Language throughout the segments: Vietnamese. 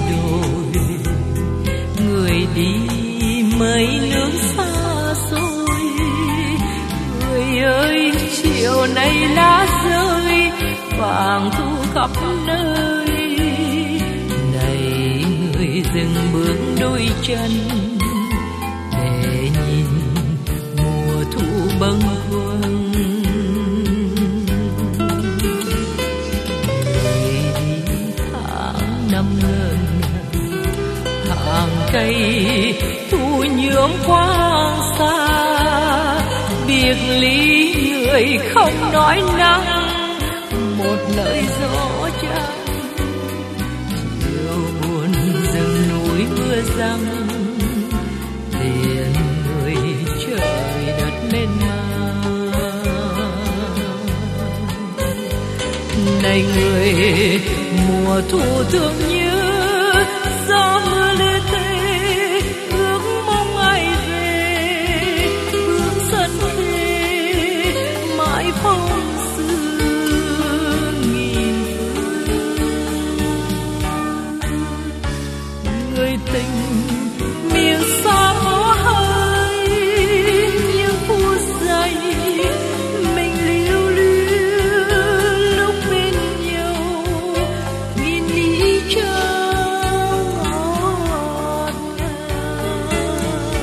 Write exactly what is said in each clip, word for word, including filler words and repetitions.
đồi. Người đi mấy nước xa xôi, người ơi chiều nay lá rơi vàng thu khắp nơi. Này người dừng bước đôi chân để nhìn mùa thu bâng khuâng. Người đi tháng năm ngơ ngẩn, hàng cây thu nhuộm quang xa. Biệt ly người không nói năng, một lời gió trắng. Chiều buồn rừng núi mưa răng, liền người trời đất mênh mang. Này người mùa thu thương nhớ, gió mưa lê tê ước mong ai về. Bước sân thê mãi phong sương nghìn phương. Người tình miền xa có hơi, những phút giây mình lưu luyến lúc bên nhau. Nghìn lý trao ngọt ngào.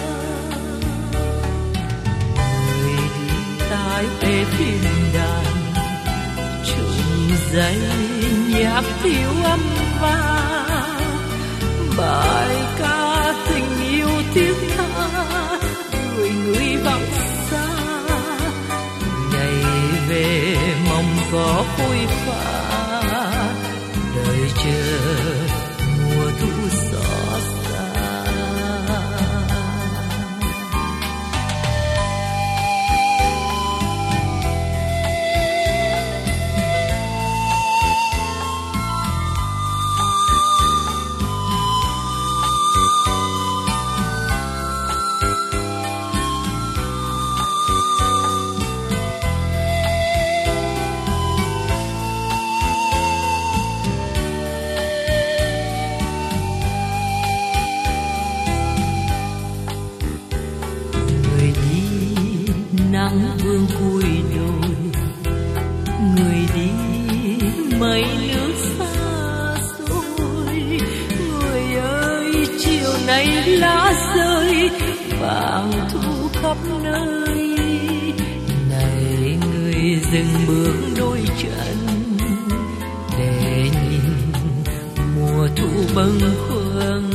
Người đi tái về thiên đàng, trùng dây nhạc thiếu âm vang. Bài ca tình yêu thiết tha, người người vắng xa. Ngày về mong có vui pha, đời chờ mùa thu xót xa. Nắng vương cùi đồi, người đi mấy nước xa xôi. Người ơi chiều nay lá rơi vàng thu khắp nơi. Này người dừng bước đôi chân để nhìn mùa thu bâng khuâng.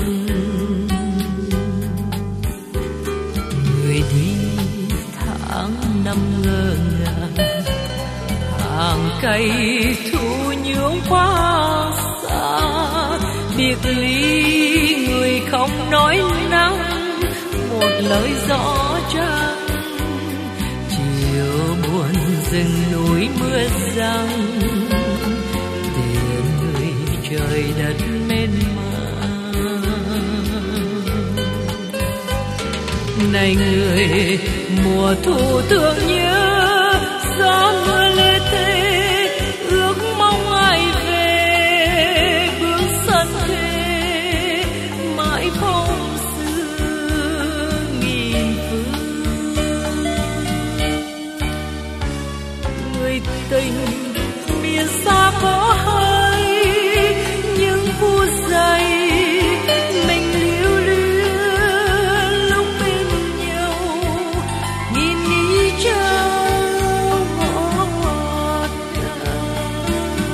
Người đi tháng năm ngơ ngàng, hàng cây thu nhuộm quá xa. Biệt ly người không nói năng, một lời gió trắng. Chiều buồn rừng núi mưa răng, tìm người trời đất mênh mang. Này người mùa thu thương nhớ, gió mưa lê tê ước mong ai về. Bước sân thê mãi phong sương nghìn phương. Người tình miền xa có hơi, những phút giây mình lưu luyến lúc bên nhau. Nghìn lý trao ngọt ngào.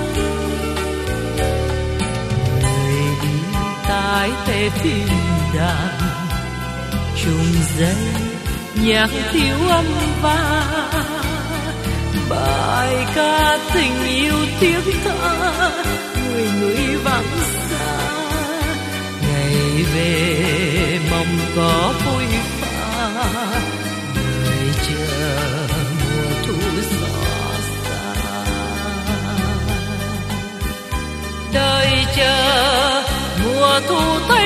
Người đi tái tê thiên đàng, trùng dây nhạc thiếu âm vang. Bài ca tình yêu thiết tha, người người vắng xa. Ngày về mong có vui pha, đời chờ mùa thu xót xa. Đời chờ mùa thu